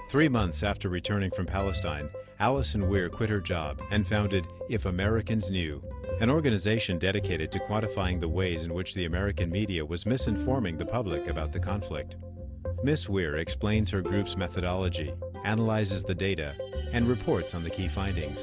3 months after returning from Palestine, Allison Weir quit her job and founded If Americans Knew, an organization dedicated to quantifying the ways in which the American media was misinforming the public about the conflict. Ms. Weir explains her group's methodology, analyzes the data, and reports on the key findings.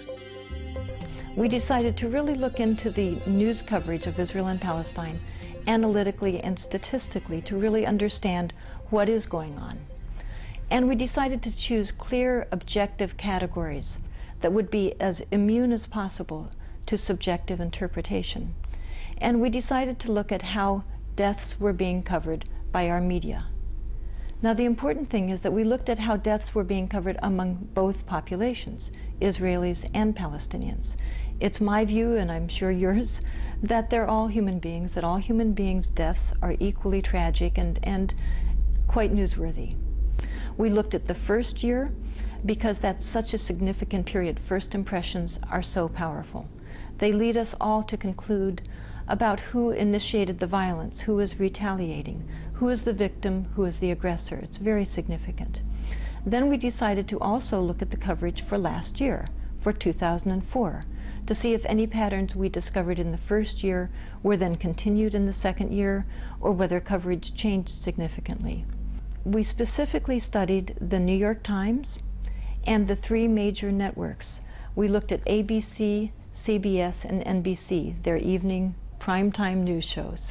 We decided to really look into the news coverage of Israel and Palestine analytically and statistically to really understand what is going on. And we decided to choose clear, objective categories that would be as immune as possible to subjective interpretation. And we decided to look at how deaths were being covered by our media. Now, the important thing is that we looked at how deaths were being covered among both populations, Israelis and Palestinians. It's my view, and I'm sure yours, that they're all human beings, that all human beings' deaths are equally tragic and quite newsworthy. We looked at the first year because that's such a significant period. First impressions are so powerful. They lead us all to conclude about who initiated the violence, who is retaliating, who is the victim, who is the aggressor. It's very significant. Then we decided to also look at the coverage for last year, for 2004, to see if any patterns we discovered in the first year were then continued in the second year, or whether coverage changed significantly. We specifically studied the New York Times and the 3 major networks. We looked at ABC, CBS, and NBC, their evening primetime news shows.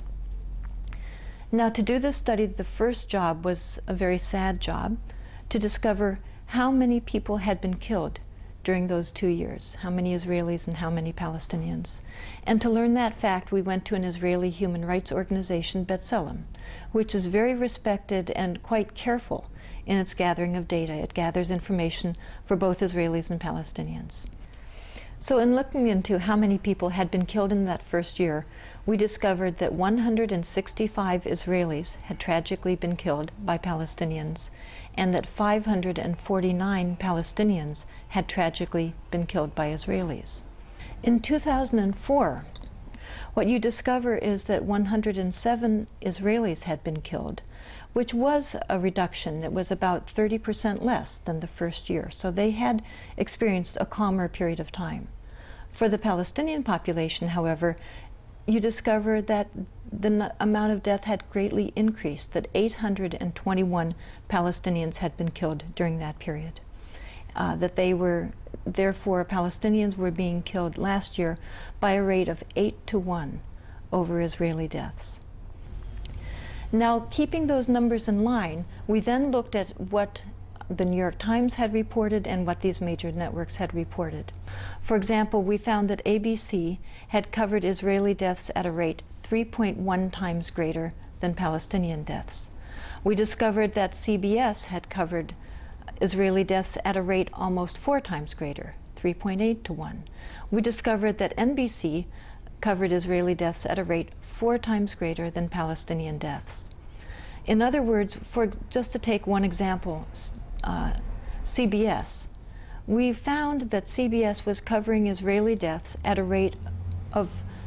Now, to do this study, the first job was a very sad job, to discover how many people had been killed during those 2 years, how many Israelis and how many Palestinians. And to learn that fact, we went to an Israeli human rights organization, B'Tselem, which is very respected and quite careful in its gathering of data. It gathers information for both Israelis and Palestinians. So in looking into how many people had been killed in that first year, we discovered that 165 Israelis had tragically been killed by Palestinians, and that 549 Palestinians had tragically been killed by Israelis. In 2004, what you discover is that 107 Israelis had been killed, which was a reduction. It was about 30% less than the first year. So they had experienced a calmer period of time. For the Palestinian population, however, you discover that the amount of death had greatly increased, that 821 Palestinians had been killed during that period. That they were, therefore, Palestinians were being killed last year by a rate of 8-to-1 over Israeli deaths. Now, keeping those numbers in line, we then looked at what the New York Times had reported and what these major networks had reported. For example, we found that ABC had covered Israeli deaths at a rate 3.1 times greater than Palestinian deaths. We discovered that CBS had covered Israeli deaths at a rate almost 4 times greater, 3.8-to-1. We discovered that NBC covered Israeli deaths at a rate 4 times greater than Palestinian deaths. In other words, just to take one example, CBS, we found that CBS was covering Israeli deaths at a rate of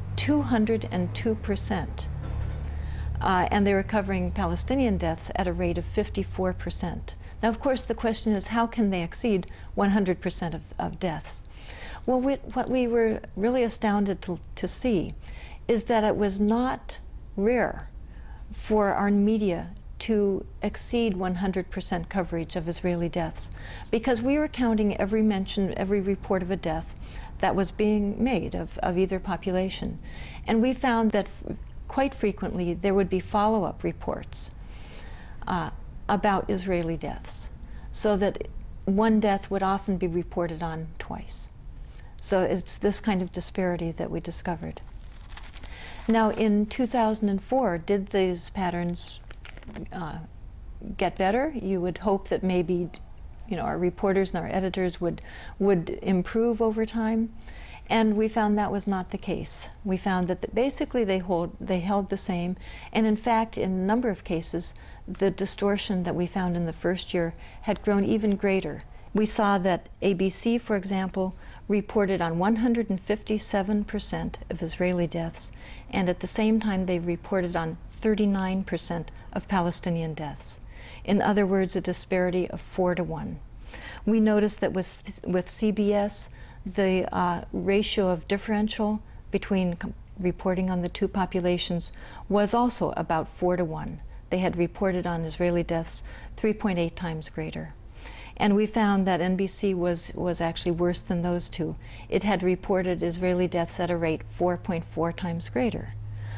202%, and they were covering Palestinian deaths at a rate of 54%. Now, of course, the question is, how can they exceed 100% of deaths? Well, what we were really astounded to see is that it was not rare for our media to exceed 100% coverage of Israeli deaths, because we were counting every mention, every report of a death that was being made of either population. And we found that quite frequently there would be follow-up reports about Israeli deaths, so that one death would often be reported on twice. So it's this kind of disparity that we discovered. Now, in 2004, did these patterns get better? You would hope that maybe, our reporters and our editors would improve over time, and we found that was not the case. We found that basically they held the same, and in fact, in a number of cases, the distortion that we found in the first year had grown even greater. We saw that ABC, for example, reported on 157% of Israeli deaths, and at the same time they reported on 39% of Palestinian deaths. In other words, a disparity of 4-to-1. We noticed that with CBS, the ratio of differential between reporting on the two populations was also about 4 to 1. They had reported on Israeli deaths 3.8 times greater. And we found that NBC was actually worse than those two. It had reported Israeli deaths at a rate 4.4 times greater.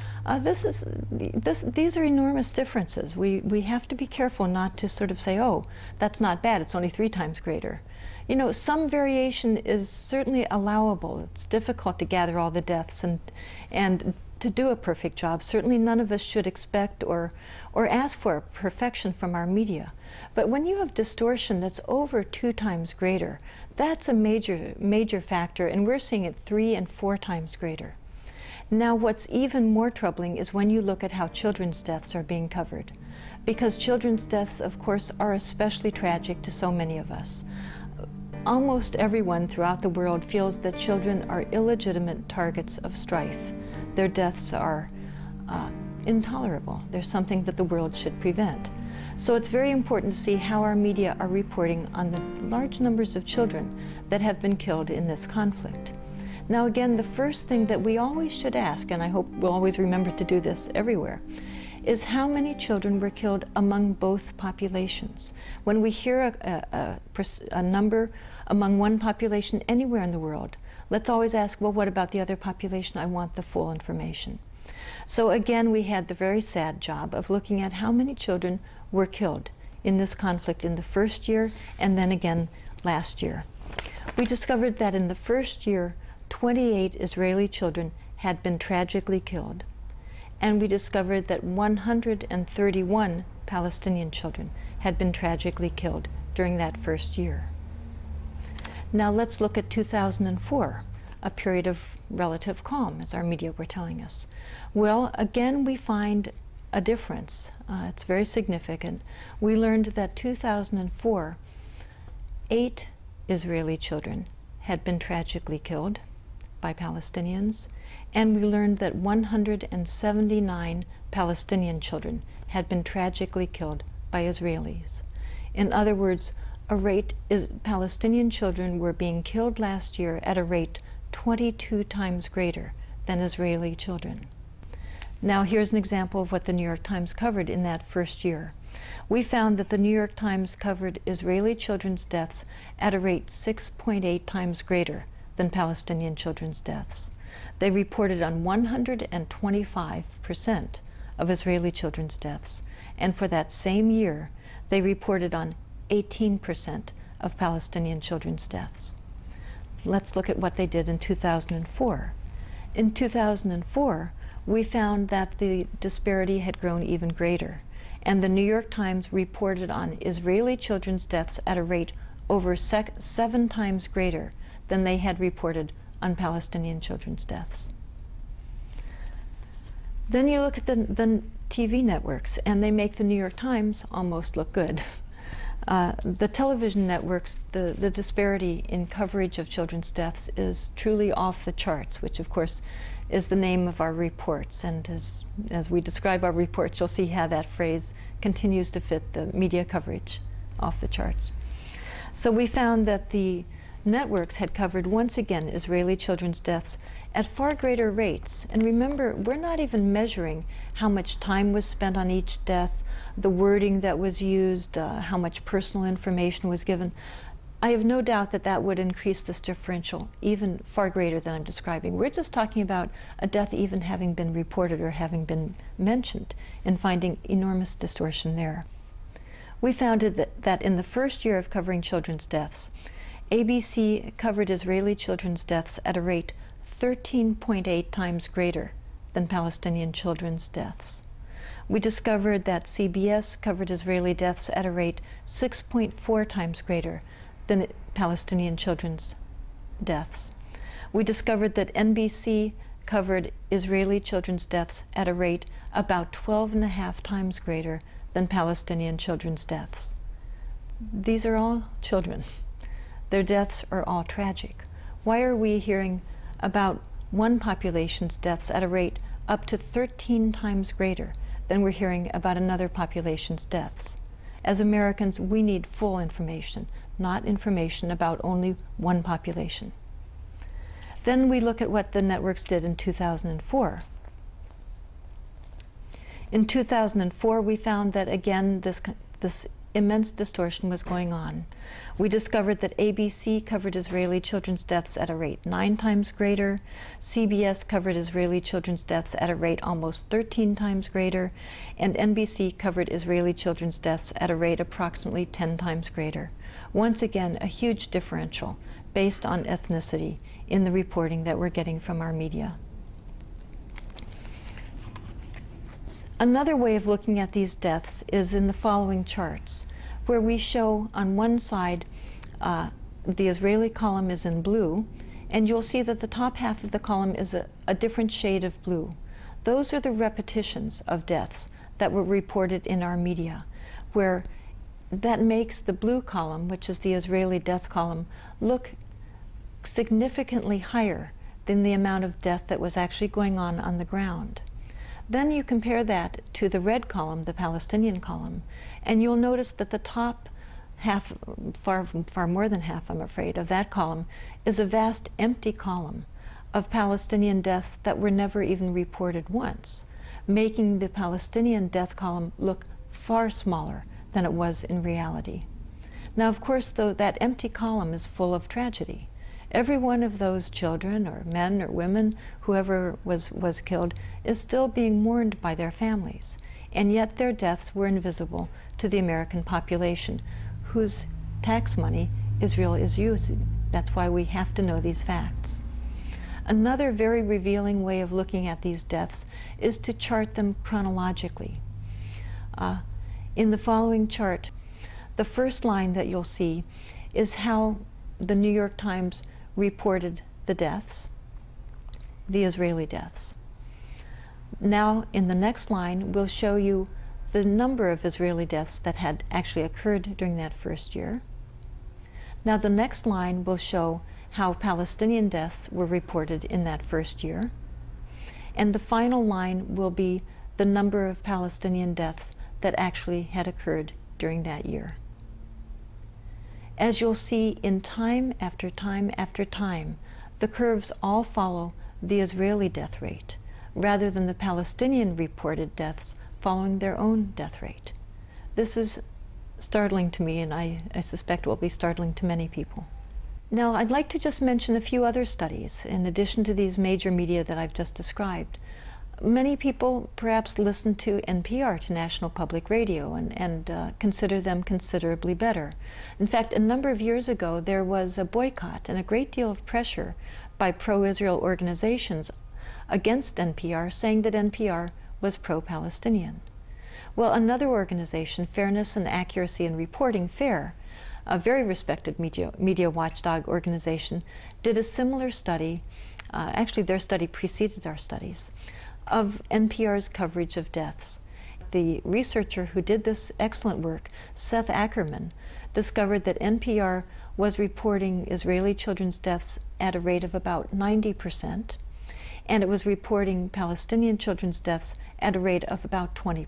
These are enormous differences. We have to be careful not to sort of say, oh, that's not bad, it's only 3 times greater. You know, some variation is certainly allowable. It's difficult to gather all the deaths and to do a perfect job. Certainly none of us should expect or ask for perfection from our media. But when you have distortion that's over 2 times greater, that's a major factor, and we're seeing it 3 and 4 times greater. Now, what's even more troubling is when you look at how children's deaths are being covered. Because children's deaths, of course, are especially tragic to so many of us. Almost everyone throughout the world feels that children are illegitimate targets of strife. Their deaths are intolerable. They're something that the world should prevent. So it's very important to see how our media are reporting on the large numbers of children that have been killed in this conflict. Now again, the first thing that we always should ask, and I hope we'll always remember to do this everywhere, is how many children were killed among both populations. When we hear a number among one population anywhere in the world, let's always ask, well, what about the other population? I want the full information. So again, we had the very sad job of looking at how many children were killed in this conflict in the first year and then again last year. We discovered that in the first year, 28 Israeli children had been tragically killed. And we discovered that 131 Palestinian children had been tragically killed during that first year. Now let's look at 2004, a period of relative calm, as our media were telling us. Well, again, we find a difference. It's very significant. We learned that 2004, 8 Israeli children had been tragically killed by Palestinians, and we learned that 179 Palestinian children had been tragically killed by Israelis. In other words, Palestinian children were being killed last year at a rate 22 times greater than Israeli children. Now here's an example of what the New York Times covered in that first year. We found that the New York Times covered Israeli children's deaths at a rate 6.8 times greater than Palestinian children's deaths. They reported on 125% of Israeli children's deaths, and for that same year, they reported on 18% of Palestinian children's deaths. Let's look at what they did in 2004. In 2004, we found that the disparity had grown even greater, and the New York Times reported on Israeli children's deaths at a rate over 7 times greater than they had reported on Palestinian children's deaths. Then you look at the TV networks, and they make the New York Times almost look good. The television networks, the disparity in coverage of children's deaths is truly off the charts, which of course is the name of our reports. And as we describe our reports, you'll see how that phrase continues to fit the media coverage, off the charts. So we found that the networks had covered once again Israeli children's deaths at far greater rates. And remember, we're not even measuring how much time was spent on each death, the wording that was used, how much personal information was given. I have no doubt that that would increase this differential even far greater than I'm describing. We're just talking about a death even having been reported or having been mentioned and finding enormous distortion there. We found that in the first year of covering children's deaths, ABC covered Israeli children's deaths at a rate 13.8 times greater than Palestinian children's deaths. We discovered that CBS covered Israeli deaths at a rate 6.4 times greater than Palestinian children's deaths. We discovered that NBC covered Israeli children's deaths at a rate about 12.5 times greater than Palestinian children's deaths. These are all children. Their deaths are all tragic. Why are we hearing about one population's deaths at a rate up to 13 times greater than we're hearing about another population's deaths? As Americans, we need full information. not information about only one population. Then we look at what the networks did in 2004. In 2004, we found that, again, this immense distortion was going on. We discovered that ABC covered Israeli children's deaths at a rate 9 times greater, CBS covered Israeli children's deaths at a rate almost 13 times greater, and NBC covered Israeli children's deaths at a rate approximately 10 times greater. Once again, a huge differential based on ethnicity in the reporting that we're getting from our media. Another way of looking at these deaths is in the following charts, where we show on one side the Israeli column is in blue, and you'll see that the top half of the column is a different shade of blue. Those are the repetitions of deaths that were reported in our media, where that makes the blue column, which is the Israeli death column, look significantly higher than the amount of death that was actually going on the ground. Then you compare that to the red column, the Palestinian column, and you'll notice that the top half, far more than half, I'm afraid, of that column is a vast empty column of Palestinian deaths that were never even reported once, making the Palestinian death column look far smaller than it was in reality. Now, of course, though, that empty column is full of tragedy. Every one of those children or men or women, whoever was killed, is still being mourned by their families, and yet their deaths were invisible to the American population, whose tax money Israel is using. That's why we have to know these facts. Another very revealing way of looking at these deaths is to chart them chronologically. In the following chart, the first line that you'll see is how the New York Times reported the deaths, the Israeli deaths. Now, in the next line, we'll show you the number of Israeli deaths that had actually occurred during that first year. Now, the next line will show how Palestinian deaths were reported in that first year. And the final line will be the number of Palestinian deaths that actually had occurred during that year. As you'll see, in time after time after time, the curves all follow the Israeli death rate, rather than the Palestinian reported deaths following their own death rate. This is startling to me, and I suspect will be startling to many people. Now, I'd like to just mention a few other studies, in addition to these major media that I've just described. Many people perhaps listen to NPR, to National Public Radio, and consider them considerably better. In fact, a number of years ago, there was a boycott and a great deal of pressure by pro-Israel organizations against NPR, saying that NPR was pro-Palestinian. Well, another organization, Fairness and Accuracy in Reporting, FAIR, a very respected media watchdog organization, did a similar study. Actually, their study preceded our studies, of NPR's coverage of deaths. The researcher who did this excellent work, Seth Ackerman, discovered that NPR was reporting Israeli children's deaths at a rate of about 90%, and it was reporting Palestinian children's deaths at a rate of about 20%.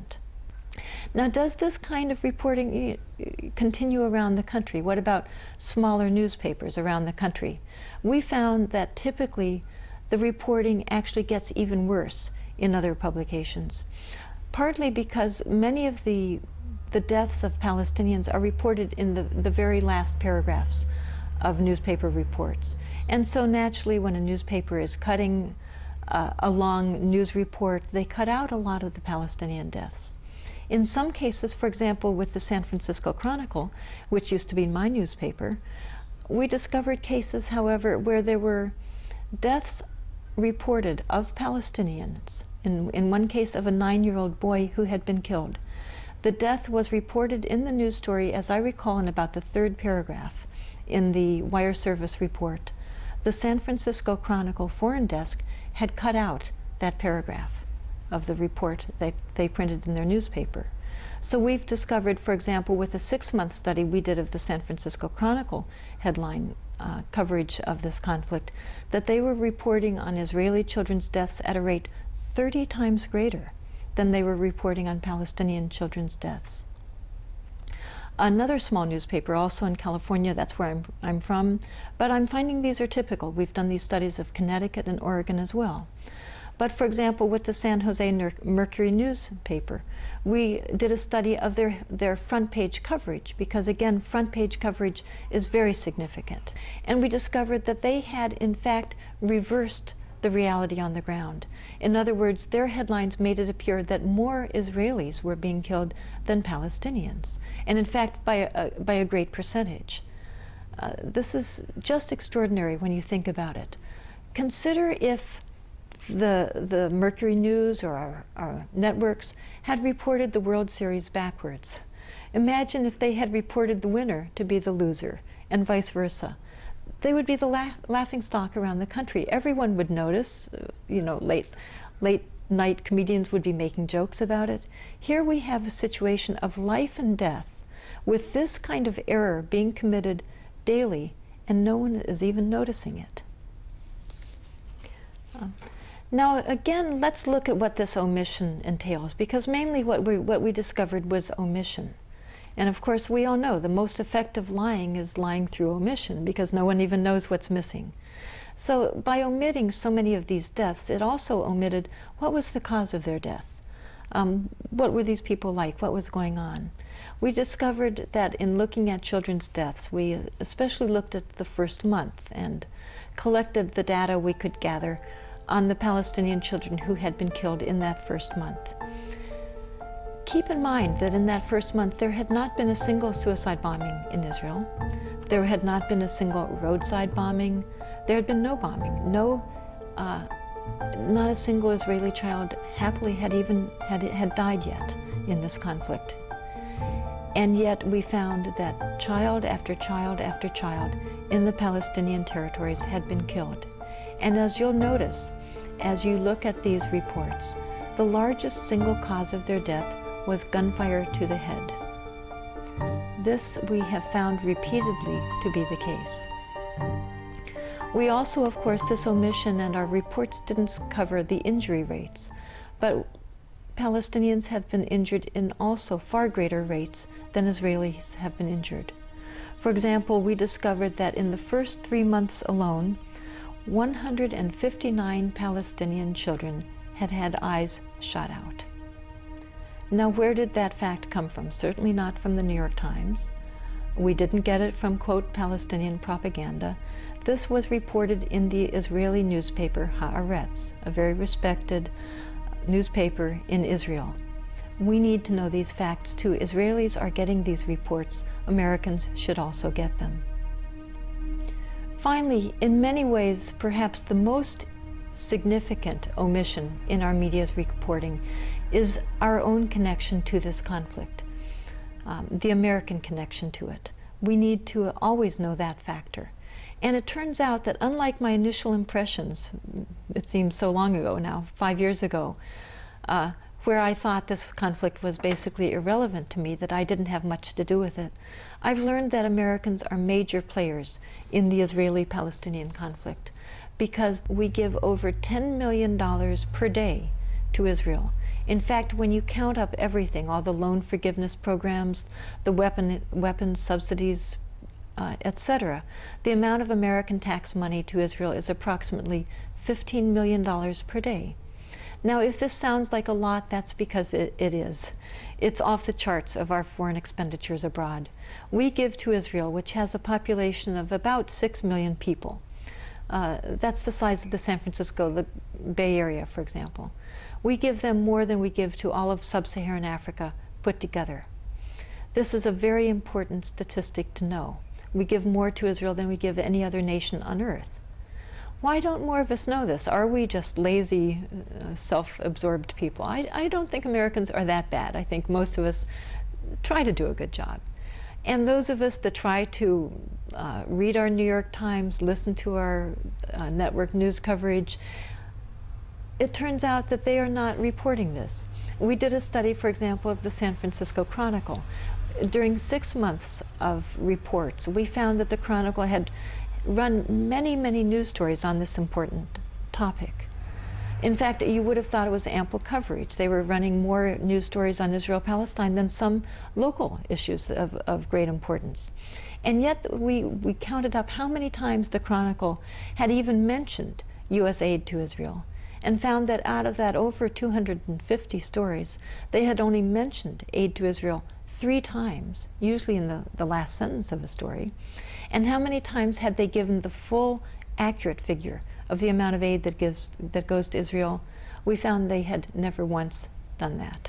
Now, does this kind of reporting continue around the country? What about smaller newspapers around the country? We found that typically the reporting actually gets even worse in other publications, partly because many of the deaths of Palestinians are reported in the very last paragraphs of newspaper reports. And so naturally, when a newspaper is cutting a long news report, they cut out a lot of the Palestinian deaths. In some cases, for example, with the San Francisco Chronicle, which used to be my newspaper, we discovered cases, however, where there were deaths reported of Palestinians, in one case of a 9-year-old boy who had been killed. The death was reported in the news story, as I recall, in about the 3rd paragraph in the wire service report. The San Francisco Chronicle foreign desk had cut out that paragraph of the report they printed in their newspaper. So we've discovered, for example, with a 6-month study we did of the San Francisco Chronicle headline coverage of this conflict, that they were reporting on Israeli children's deaths at a rate 30 times greater than they were reporting on Palestinian children's deaths. Another small newspaper, also in California, that's where I'm from, but I'm finding these are typical. We've done these studies of Connecticut and Oregon as well. But for example, with the San Jose Mercury newspaper, we did a study of their front page coverage, because again, front page coverage is very significant. And we discovered that they had in fact reversed the reality on the ground. In other words, their headlines made it appear that more Israelis were being killed than Palestinians, and in fact by a great percentage. This is just extraordinary when you think about it. Consider if the Mercury News or our networks had reported the World Series backwards. Imagine if they had reported the winner to be the loser, and vice versa. They would be the laughing stock around the country. Everyone would notice, you know, late night comedians would be making jokes about it. Here we have a situation of life and death with this kind of error being committed daily, and no one is even noticing it. Now again, let's look at what this omission entails, because mainly what we discovered was omission. And of course, we all know the most effective lying is lying through omission, because no one even knows what's missing. So by omitting so many of these deaths, it also omitted what was the cause of their death. What were these people like? What was going on? We discovered that in looking at children's deaths, we especially looked at the first month and collected the data we could gather on the Palestinian children who had been killed in that first month. Keep in mind that in that first month there had not been a single suicide bombing in Israel. There had not been a single roadside bombing. There had been no bombing. Not a single Israeli child happily had died yet in this conflict. And yet we found that child after child after child in the Palestinian territories had been killed. And as you'll notice, as you look at these reports, the largest single cause of their death was gunfire to the head. This we have found repeatedly to be the case. We also, of course, this omission and our reports didn't cover the injury rates, but Palestinians have been injured in also far greater rates than Israelis have been injured. For example, we discovered that in the first 3 months alone, 159 Palestinian children had had eyes shot out. Now, where did that fact come from? Certainly not from the New York Times. We didn't get it from, quote, Palestinian propaganda. This was reported in the Israeli newspaper Haaretz, a very respected newspaper in Israel. We need to know these facts too. Israelis are getting these reports. Americans should also get them. Finally, in many ways, perhaps the most significant omission in our media's reporting is our own connection to this conflict, the American connection to it. We need to always know that factor. And it turns out that unlike my initial impressions, it seems so long ago now, 5 years ago, where I thought this conflict was basically irrelevant to me, that I didn't have much to do with it, I've learned that Americans are major players in the Israeli-Palestinian conflict, because we give over $10 million per day to Israel. In fact, when you count up everything, all the loan forgiveness programs, the weapons subsidies, etc., the amount of American tax money to Israel is approximately $15 million per day. Now, if this sounds like a lot, that's because it is. It's off the charts of our foreign expenditures abroad. We give to Israel, which has a population of about 6 million people. That's the size of the San Francisco, the Bay Area, for example. We give them more than we give to all of sub-Saharan Africa put together. This is a very important statistic to know. We give more to Israel than we give any other nation on earth. Why don't more of us know this? Are we just lazy, self-absorbed people? I don't think Americans are that bad. I think most of us try to do a good job. And those of us that try to read our New York Times, listen to our network news coverage, it turns out that they are not reporting this. We did a study, for example, of the San Francisco Chronicle. During 6 months of reports, we found that the Chronicle had run many, many news stories on this important topic. In fact, you would have thought it was ample coverage. They were running more news stories on Israel-Palestine than some local issues of great importance. And yet we counted up how many times the Chronicle had even mentioned U.S. aid to Israel, and found that out of that over 250 stories, they had only mentioned aid to Israel 3 times, usually in the last sentence of a story. And how many times had they given the full, accurate figure of the amount of aid that goes to Israel? We found they had never once done that.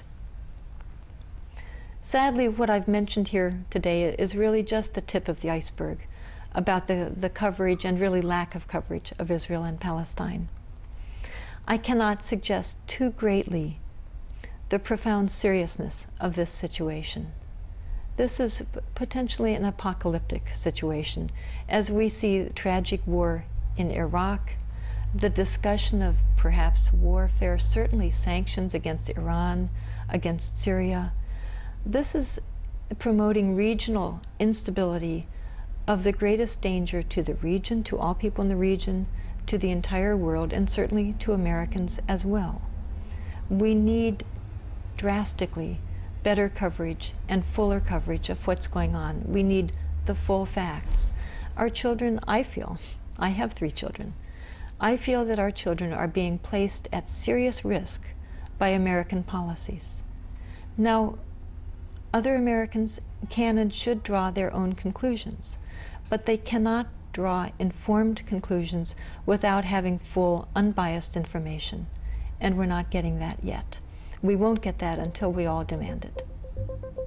Sadly, what I've mentioned here today is really just the tip of the iceberg about the coverage and really lack of coverage of Israel and Palestine. I cannot suggest too greatly the profound seriousness of this situation. This is potentially an apocalyptic situation, as we see tragic war in Iraq, the discussion of perhaps warfare, certainly sanctions against Iran, against Syria. This is promoting regional instability of the greatest danger to the region, to all people in the region, to the entire world, and certainly to Americans as well. We need drastically better coverage and fuller coverage of what's going on. We need the full facts. Our children, I feel, I have 3 children, I feel that our children are being placed at serious risk by American policies. Now, other Americans can and should draw their own conclusions, but they cannot draw informed conclusions without having full, unbiased information. And we're not getting that yet. We won't get that until we all demand it.